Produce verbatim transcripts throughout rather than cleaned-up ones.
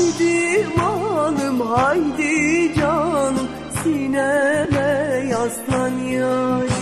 Haydi malım haydi canım, sineme yaslan yarim.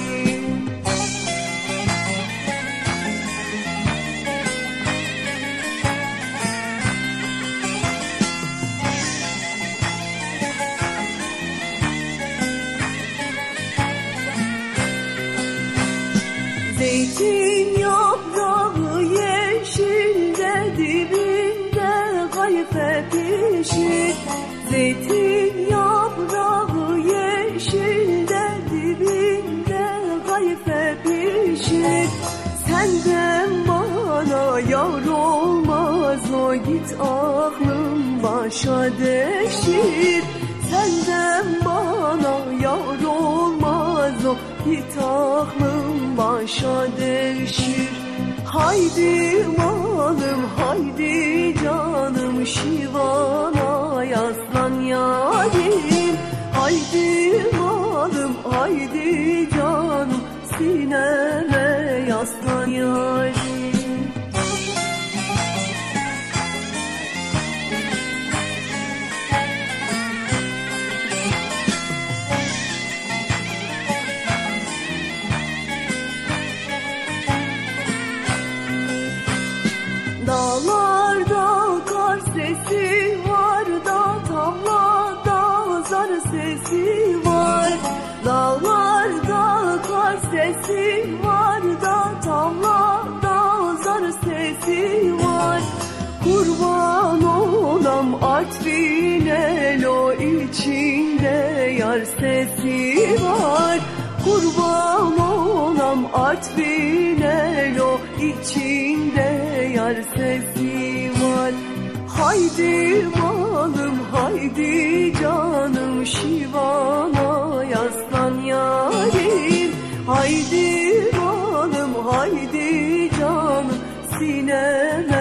Zeytin yaprağı yeşilde, dibinde kayfe pişir. Zeytin yaprağı yeşilde, dibinde kayfe pişir. Senden bana yar olmaz, o git aklım başa devşir. Senden bana yar olmaz, o git aklım başa devşir. Haydi malım haydi canım, şivana yaslan yarim. Haydi malım haydi canım, sineme yaslan yarim. Dağlarda kar sesi var da, tavlada zar sesi var. Dağlarda kar sesi var da, tavlada zar sesi var. Kurban olam Artvin o içinde yar sesi var. Kurban olam Artvin o içinde yar sesi var. Haydi malım haydi canım, şivana yaslan yarim. Haydi malım haydi canım, sineme